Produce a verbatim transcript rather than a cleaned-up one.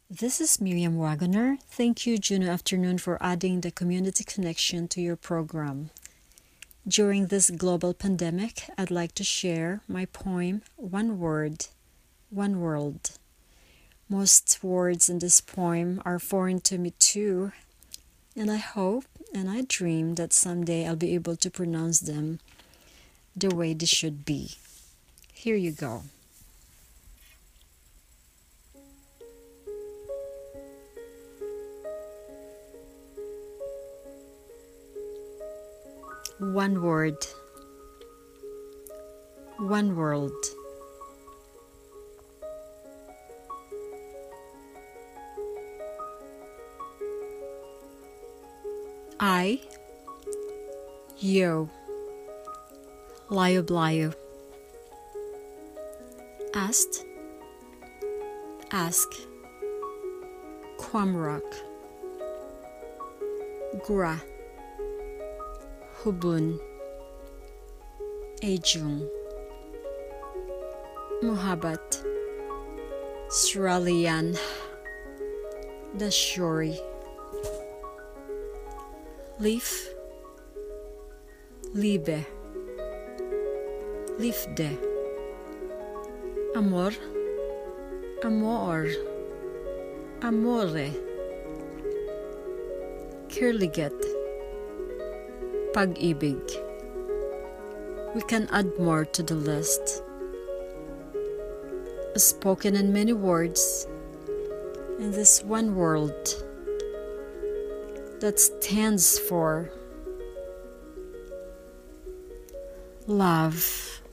This is Miriam Wagoner. Thank you, Juno Afternoon, for adding the community connection to your program. During this global pandemic, I'd like to share my poem, One Word, One World. Most words in this poem are foreign to me too, and I hope and I dream that someday I'll be able to pronounce them the way they should be. Here you go. One word, one world. I, you, layo blayo. Asked, ask, Kwamrock, Gra, Hubun, Ejung, Muhabbat, Sralian, Dashori, Leaf, Liebe, Liefde, Amor, Amor, Amore, Kirliget, Pag-ibig. We can add more to the list. Spoken in many words in this one world that stands for love.